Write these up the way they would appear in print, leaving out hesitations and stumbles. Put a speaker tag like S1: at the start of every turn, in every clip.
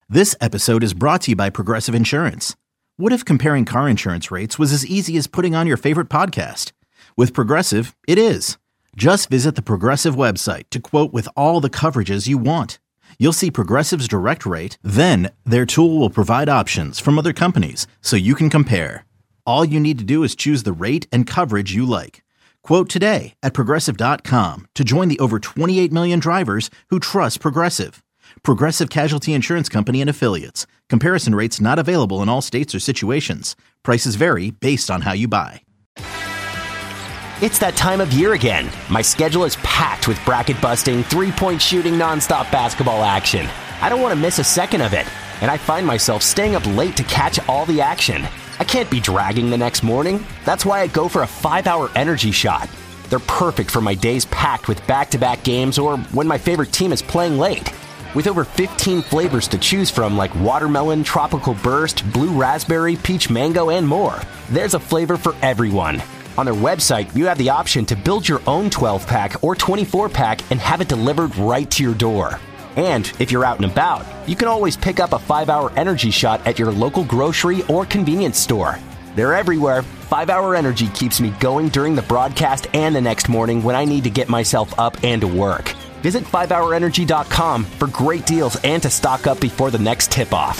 S1: This episode is brought to you by Progressive Insurance. What if comparing car insurance rates was as easy as putting on your favorite podcast? With Progressive, it is. Just visit the Progressive website to quote with all the coverages you want. You'll see Progressive's direct rate, then their tool will provide options from other companies so you can compare. All you need to do is choose the rate and coverage you like. Quote today at Progressive.com to join the over 28 million drivers who trust Progressive. Progressive Casualty Insurance Company and Affiliates. Comparison rates not available in all states or situations. Prices vary based on how you buy.
S2: It's that time of year again. My schedule is packed with bracket-busting, three-point shooting, nonstop basketball action. I don't want to miss a second of it, and I find myself staying up late to catch all the action. I can't be dragging the next morning. That's why I go for a 5-hour energy shot. They're perfect for my days packed with back-to-back games or when my favorite team is playing late. With over 15 flavors to choose from like watermelon, tropical burst, blue raspberry, peach mango, and more, there's a flavor for everyone. On their website, you have the option to build your own 12-pack or 24-pack and have it delivered right to your door. And if you're out and about, you can always pick up a 5-hour energy shot at your local grocery or convenience store. They're everywhere. 5-hour energy keeps me going during the broadcast and the next morning when I need to get myself up and to work. Visit 5hourenergy.com for great deals and to stock up before the next tip-off.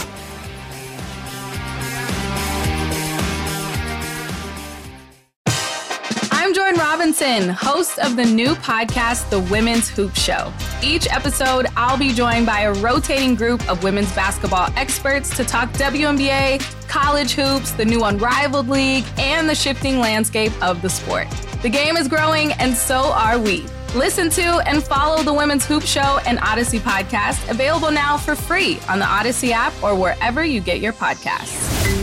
S3: I'm Jordan Robinson, host of the new podcast, The Women's Hoop Show. Each episode, I'll be joined by a rotating group of women's basketball experts to talk WNBA, college hoops, the new Unrivaled League, and the shifting landscape of the sport. The game is growing, and so are we. Listen to and follow the Women's Hoop Show and Odyssey podcast, available now for free on the Odyssey app or wherever you get your podcasts.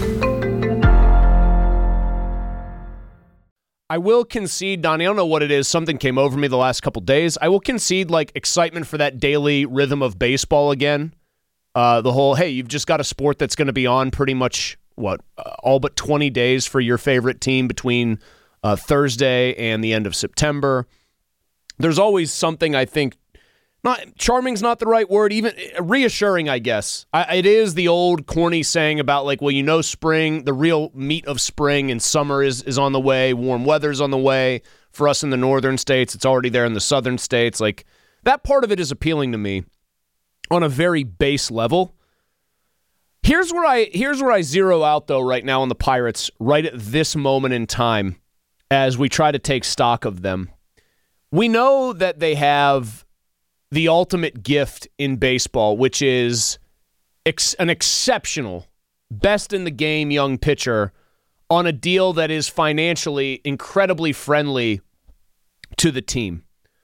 S4: I will concede, Donnie, I don't know what it is. Something came over me the last couple days. I will concede like excitement for that daily rhythm of baseball again. The whole, hey, you've just got a sport that's going to be on pretty much, all but 20 days for your favorite team between Thursday and the end of September. There's always something, I think, not charming's not the right word, even reassuring, I guess. It is the old corny saying about like, well, you know, spring, the real meat of spring and summer is on the way, warm weather's on the way. For us in the northern states, it's already there in the southern states. Like, that part of it is appealing to me on a very base level. Here's where I zero out, though, right now on the Pirates, right at this moment in time, as we try to take stock of them. We know that they have the ultimate gift in baseball, which is an exceptional, best-in-the-game young pitcher on a deal that is financially incredibly friendly to the team.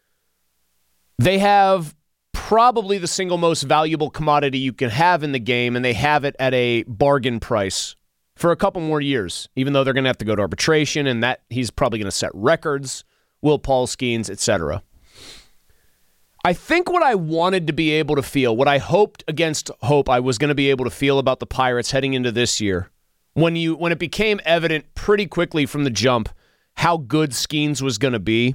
S4: They have probably the single most valuable commodity you can have in the game, and they have it at a bargain price for a couple more years, even though they're going to have to go to arbitration, and that he's probably going to set records. Will Paul Skeens, etc. I think what I wanted to be able to feel, what I hoped against hope I was going to be able to feel about the Pirates heading into this year, when it became evident pretty quickly from the jump how good Skeens was going to be,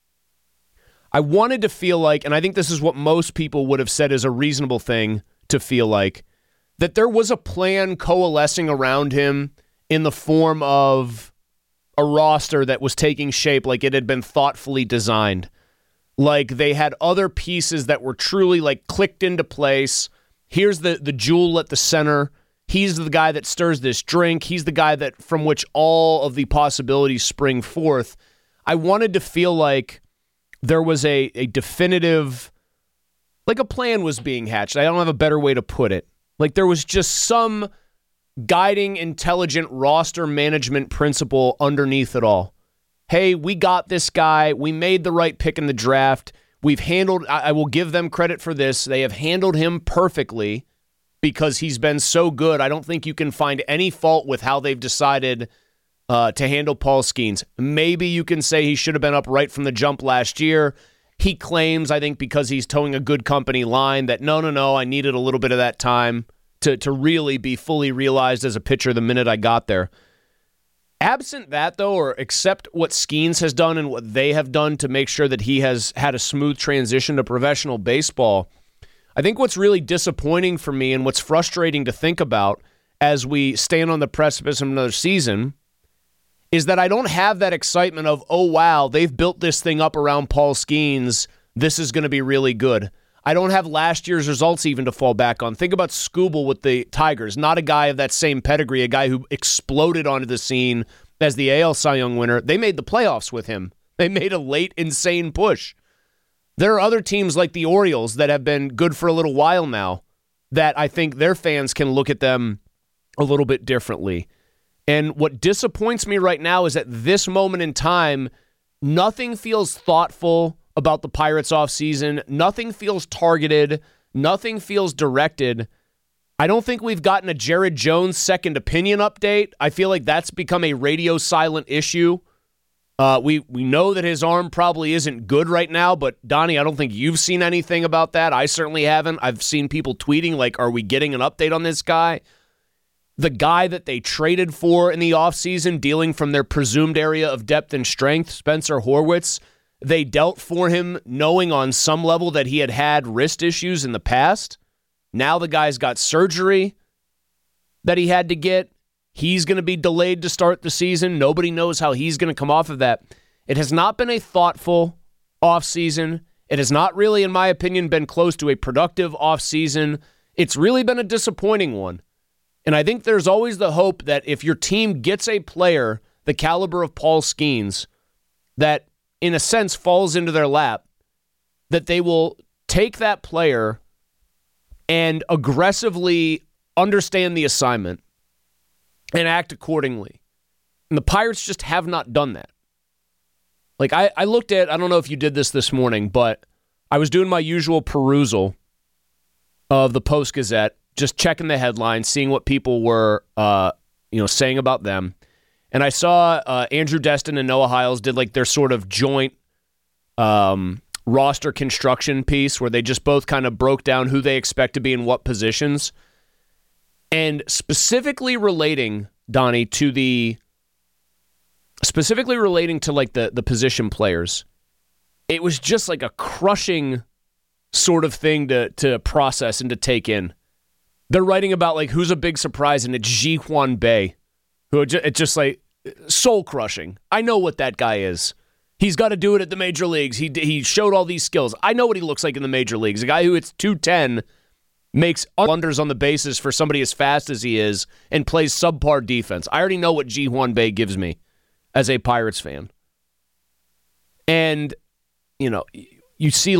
S4: I wanted to feel like, and I think this is what most people would have said is a reasonable thing to feel like, that there was a plan coalescing around him in the form of a roster that was taking shape like it had been thoughtfully designed. Like they had other pieces that were truly like clicked into place. Here's the jewel at the center. He's the guy that stirs this drink. He's the guy that from which all of the possibilities spring forth. I wanted to feel like there was a definitive, like a plan was being hatched. I don't have a better way to put it. Like there was just some guiding, intelligent roster management principle underneath it all. Hey, we got this guy. We made the right pick in the draft. We've handled, I will give them credit for this. They have handled him perfectly because he's been so good. I don't think you can find any fault with how they've decided to handle Paul Skeens. Maybe you can say he should have been up right from the jump last year. He claims, I think because he's towing a good company line, that no, I needed a little bit of that time to really be fully realized as a pitcher the minute I got there. Absent that, though, or except what Skeens has done and what they have done to make sure that he has had a smooth transition to professional baseball, I think what's really disappointing for me and what's frustrating to think about as we stand on the precipice of another season is that I don't have that excitement of, oh, wow, they've built this thing up around Paul Skeens. This is going to be really good. I don't have last year's results even to fall back on. Think about Skubal with the Tigers, not a guy of that same pedigree, a guy who exploded onto the scene as the AL Cy Young winner. They made the playoffs with him. They made a late, insane push. There are other teams like the Orioles that have been good for a little while now that I think their fans can look at them a little bit differently. And what disappoints me right now is at this moment in time, nothing feels thoughtful about the Pirates offseason. Nothing feels targeted. Nothing feels directed. I don't think we've gotten a Jared Jones second opinion update. I feel like that's become a radio silent issue. We know that his arm probably isn't good right now, but Donnie, I don't think you've seen anything about that. I certainly haven't. I've seen people tweeting like, are we getting an update on this guy? The guy that they traded for in the offseason, dealing from their presumed area of depth and strength, Spencer Horwitz, they dealt for him knowing on some level that he had had wrist issues in the past. Now the guy's got surgery that he had to get. He's going to be delayed to start the season. Nobody knows how he's going to come off of that. It has not been a thoughtful offseason. It has not really, in my opinion, been close to a productive offseason. It's really been a disappointing one. And I think there's always the hope that if your team gets a player the caliber of Paul Skeens that, in a sense, falls into their lap, that they will take that player and aggressively understand the assignment and act accordingly. And the Pirates just have not done that. Like, I looked at, I don't know if you did this morning, but I was doing my usual perusal of the Post-Gazette, just checking the headlines, seeing what people were saying about them. And I saw Andrew Destin and Noah Hiles did like their sort of joint roster construction piece where they just both kind of broke down who they expect to be in what positions. And specifically relating, Donnie, to the position players, it was just like a crushing sort of thing to process and to take in. They're writing about like who's a big surprise, and it's Ji-Hwan Bae, who it's just like soul crushing. I know what that guy is. He's got to do it at the major leagues. He showed all these skills. I know what he looks like in the major leagues. A guy who hits 210, makes blunders on the bases for somebody as fast as he is, and plays subpar defense. I already know what Ji-Hwan Bae gives me as a Pirates fan. And you see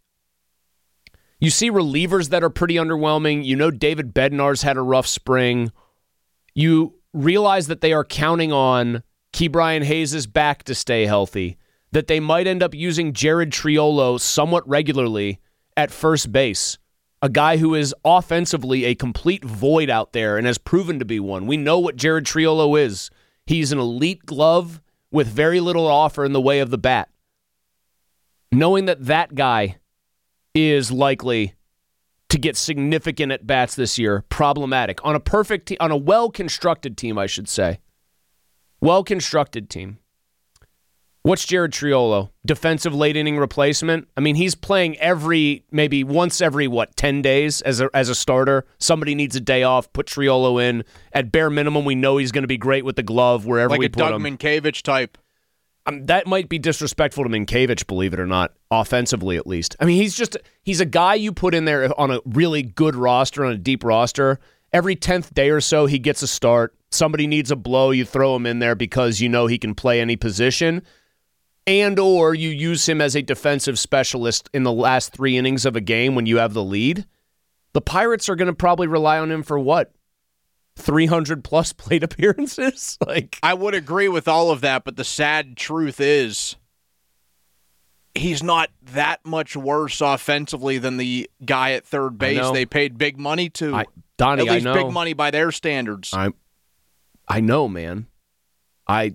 S4: relievers that are pretty underwhelming. David Bednar's had a rough spring. You realize that they are counting on Ke'Bryan Hayes' back to stay healthy, that they might end up using Jared Triolo somewhat regularly at first base, a guy who is offensively a complete void out there and has proven to be one. We know what Jared Triolo is. He's an elite glove with very little offer in the way of the bat. Knowing that guy is likely to get significant at-bats this year, problematic. On a well-constructed team, I should say. Well-constructed team. What's Jared Triolo? Defensive late-inning replacement? I mean, he's playing once every 10 days as a starter. Somebody needs a day off, put Triolo in. At bare minimum, we know he's going to be great with the glove wherever we put him.
S5: Like a Doug Minkiewicz type.
S4: That might be disrespectful to Minkiewicz, believe it or not, offensively at least. I mean, he's a guy you put in there on a really good roster, on a deep roster. Every 10th day or so, he gets a start. Somebody needs a blow, you throw him in there because you know he can play any position. And or you use him as a defensive specialist in the last 3 innings of a game when you have the lead. The Pirates are going to probably rely on him for what? 300-plus plate appearances?
S5: I would agree with all of that, but the sad truth is he's not that much worse offensively than the guy at third base they paid big money to.
S4: Donnie,
S5: at least
S4: I know.
S5: Big money by their standards.
S4: I know, man. I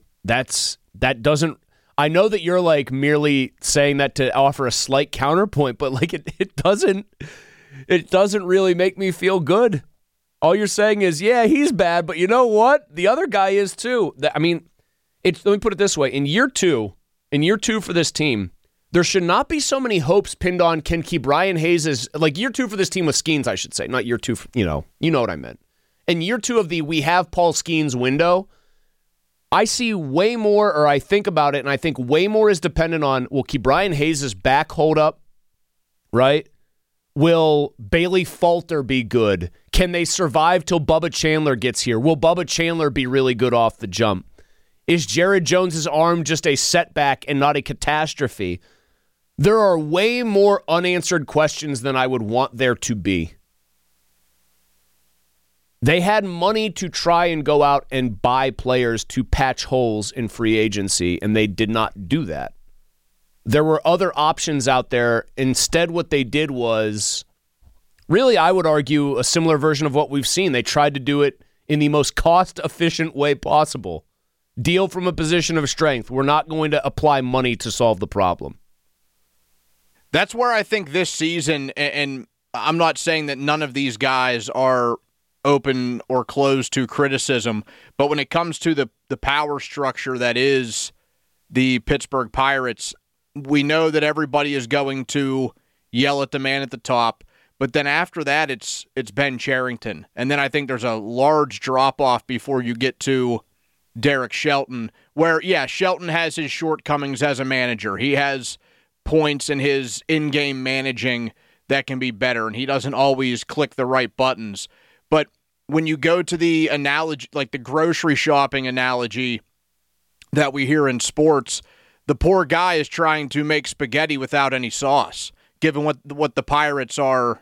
S4: know that you're merely saying that to offer a slight counterpoint, but it doesn't really make me feel good. All you're saying is, yeah, he's bad, but you know what? The other guy is too. Let me put it this way. In year two for this team, there should not be so many hopes pinned on can Ke'Bryan Hayes like year 2 for this team with Skeens, I should say, not year 2, you know what I meant. And year 2 of the we have Paul Skeens window, I see way more, or I think about it, and I think way more is dependent on, will Ke'Bryan Hayes' back hold up, right? Will Bailey Falter be good? Can they survive till Bubba Chandler gets here? Will Bubba Chandler be really good off the jump? Is Jared Jones' arm just a setback and not a catastrophe? There are way more unanswered questions than I would want there to be. They had money to try and go out and buy players to patch holes in free agency, and they did not do that. There were other options out there. Instead, what they did was, really, I would argue, a similar version of what we've seen. They tried to do it in the most cost-efficient way possible. Deal from a position of strength. We're not going to apply money to solve the problem.
S5: That's where I think this season, and I'm not saying that none of these guys are open or closed to criticism, but when it comes to the power structure that is the Pittsburgh Pirates, we know that everybody is going to yell at the man at the top, but then after that, it's Ben Cherington. And then I think there's a large drop-off before you get to Derek Shelton, where, yeah, Shelton has his shortcomings as a manager. He has points in his in-game managing that can be better, and he doesn't always click the right buttons. But when you go to the analogy, like the grocery shopping analogy that we hear in sports, the poor guy is trying to make spaghetti without any sauce, given what the Pirates are,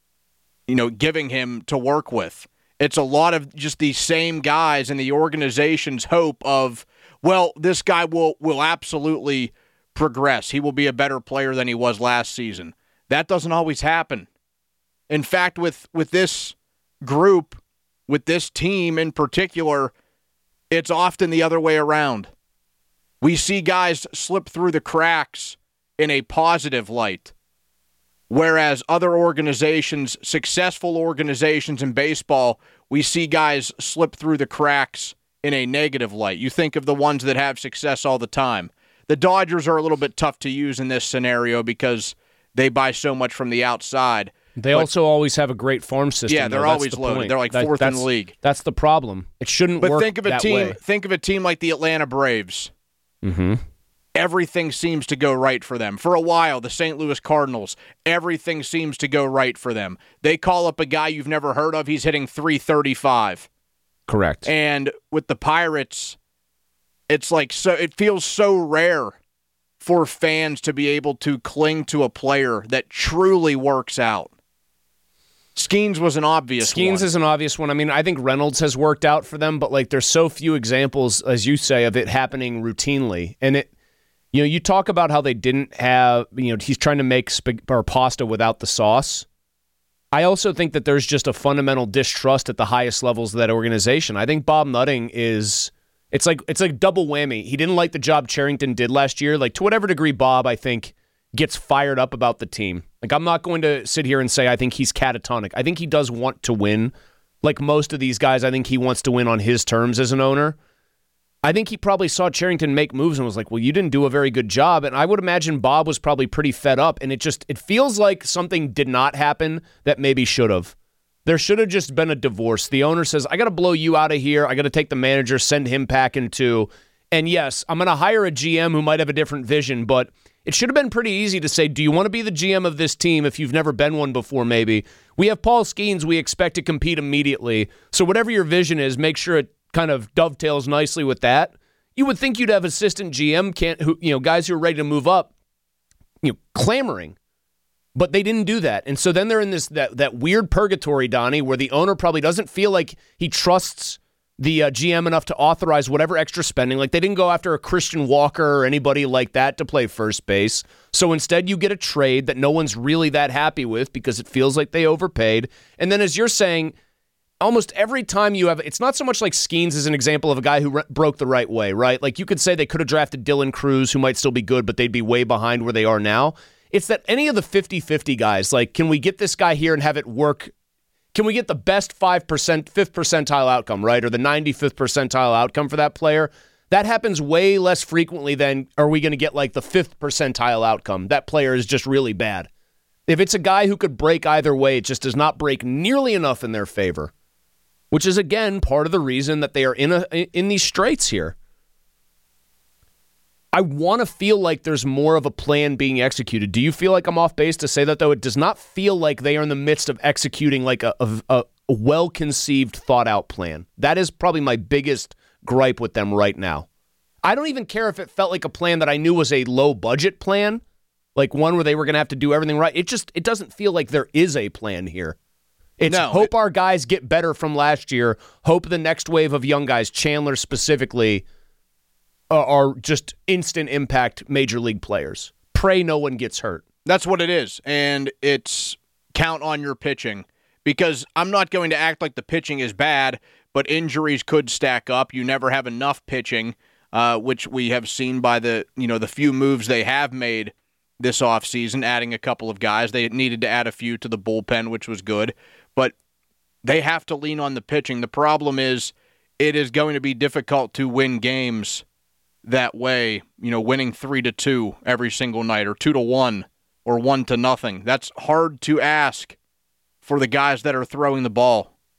S5: giving him to work with. It's a lot of just the same guys in the organization's hope of, well, this guy will absolutely progress. He will be a better player than he was last season. That doesn't always happen. In fact, with this group, with this team in particular, it's often the other way around. We see guys slip through the cracks in a positive light, whereas other organizations, successful organizations in baseball, we see guys slip through the cracks in a negative light. You think of the ones that have success all the time. The Dodgers are a little bit tough to use in this scenario because they buy so much from the outside.
S4: They also always have a great farm system.
S5: Yeah, they're always loaded. They're like fourth in the league.
S4: That's the problem. It shouldn't work that way.
S5: Think of a team like the Atlanta Braves.
S4: Mm-hmm.
S5: Everything seems to go right for them. For a while, the St. Louis Cardinals, everything seems to go right for them. They call up a guy you've never heard of. He's hitting .335.
S4: Correct.
S5: And with the Pirates, it's like it feels so rare for fans to be able to cling to a player that truly works out. Skeens was an obvious one.
S4: Skeens is an obvious one. I mean, I think Reynolds has worked out for them, but there's so few examples, as you say, of it happening routinely. And you talk about how they didn't have, he's trying to make pasta without the sauce. I also think that there's just a fundamental distrust at the highest levels of that organization. I think Bob Nutting it's like double whammy. He didn't like the job Cherington did last year. To whatever degree Bob, I think, gets fired up about the team. I'm not going to sit here and say I think he's catatonic. I think he does want to win. Like most of these guys, I think he wants to win on his terms as an owner. I think he probably saw Cherington make moves and was like, well, you didn't do a very good job. And I would imagine Bob was probably pretty fed up. And it feels like something did not happen that maybe should have. There should have just been a divorce. The owner says, I got to blow you out of here. I got to take the manager, send him packing too. And yes, I'm going to hire a GM who might have a different vision, but it should have been pretty easy to say, do you want to be the GM of this team if you've never been one before maybe? We have Paul Skeens. We expect to compete immediately. So whatever your vision is, make sure it kind of dovetails nicely with that. You would think you'd have assistant GM, guys who are ready to move up, clamoring. But they didn't do that. And so then they're in that weird purgatory, Donnie, where the owner probably doesn't feel like he trusts the GM enough to authorize whatever extra spending. They didn't go after a Christian Walker or anybody like that to play first base. So instead you get a trade that no one's really that happy with because it feels like they overpaid. And then as you're saying, almost every time you have, it's not so much like Skeens is an example of a guy who broke the right way, right? You could say they could have drafted Dylan Cruz, who might still be good, but they'd be way behind where they are now. It's that any of the 50-50 guys, can we get this guy here and have it work? Can we get the best 5th percentile outcome, right? Or the 95th percentile outcome for that player? That happens way less frequently than are we going to get like the 5th percentile outcome. That player is just really bad. If it's a guy who could break either way, it just does not break nearly enough in their favor, which is, again, part of the reason that they are in these straits here. I want to feel like there's more of a plan being executed. Do you feel like I'm off base to say that, though? It does not feel like they are in the midst of executing like a well-conceived, thought-out plan. That is probably my biggest gripe with them right now. I don't even care if it felt like a plan that I knew was a low-budget plan, like one where they were going to have to do everything right. It doesn't feel like there is a plan here. It's hope our guys get better from last year, hope the next wave of young guys, Chandler specifically, are just instant impact major league players. Pray no one gets hurt.
S5: That's what it is, and it's count on your pitching, because I'm not going to act like the pitching is bad, but injuries could stack up. You never have enough pitching, which we have seen by the few moves they have made this offseason, adding a couple of guys. They needed to add a few to the bullpen, which was good, but they have to lean on the pitching. The problem is it is going to be difficult to win games that way, winning 3-2 every single night, or 2-1, or 1-0. That's hard to ask for the guys that are throwing the ball.